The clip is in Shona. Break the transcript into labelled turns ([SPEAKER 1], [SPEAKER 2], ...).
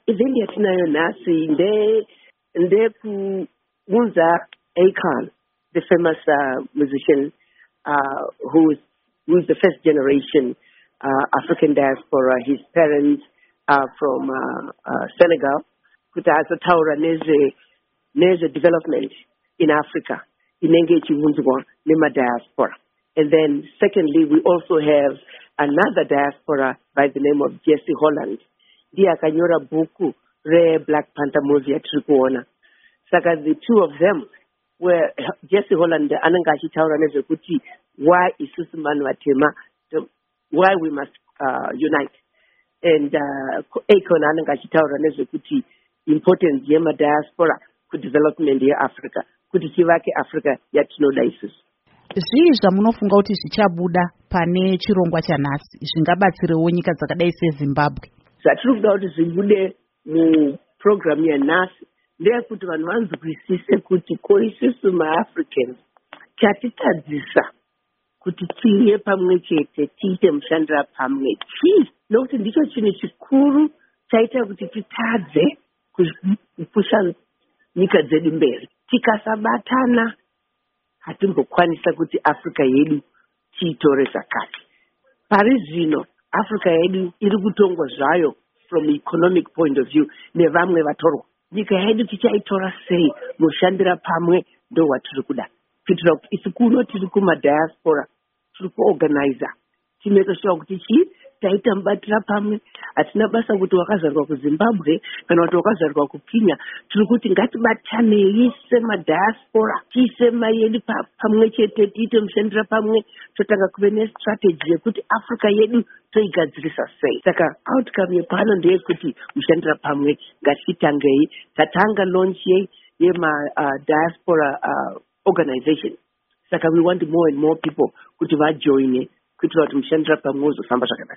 [SPEAKER 1] event yatinayo nasi kunza Akon, the famous musician who's the first generation African diaspora. His parents are from Senegal. Kutaza taura neze development in Africa. Inenge chihunzwa nema diaspora. And then secondly, we also have another diaspora by the name of Jesse Holland. Ndiye akanyora buku re Black Panther movie atrikuona. Saka the two of them were Jesse Holland ananga achitaura nezvekuti why isusu manu vatema, why we must unite. And Akon ananga achitaura nezvekuti importance yema diaspora ku development ye Africa, kuti chivake Africa yatinoda isusu.
[SPEAKER 2] Zvii zvamunofunga kuti zvichabuda pane chirongwa chanhasi zvingabatsirewo nyika dzakadai seZimbabwe?
[SPEAKER 1] Zvatiri kuda kuti zvibude muprogramu yanhasi ndeyekuti vanhu vanzwisise kuti ko isusu maAfricans chatitadzisa kuti tiye pamwe chete tiite mushandira pamwe chii, nokuti ndicho chinhu chikuru chaita kuti titadze kupusha nyika dzedu mberi. Tikasabatana hatimbokwanisa kuti Africa yedu tiitore zvakati. Pari zvino Africa yedu iri kutongwa zvayo from economic point of view nevamwe vatorwa. Nyika yedu tichaitora sei? Mushandira pamwe ndo watiri kuda. Kuitira kuti isu kuno tiri kumadiaspora tiri kuorganiza timeke sure kuti taita mubatira pamwe. Hatina basa kuti wakazarwa kuZimbabwe kana kuti wakazarwa kuKenya. Tiri kuti ngatibatanei semadiaspora tiise mayedu pamwe chete tiite mushandira pamwe totanga kuve nestrategy yekuti Africa yedu toigadzirisa sei. Saka outcome yepano ndeyekuti mushandira pamwe ngatitangei. Tatanga launch yema diaspora organization. Saka we want more and more people kuti vajoine kuitira kuti mushandira pamwe uzofamba zvakanaka.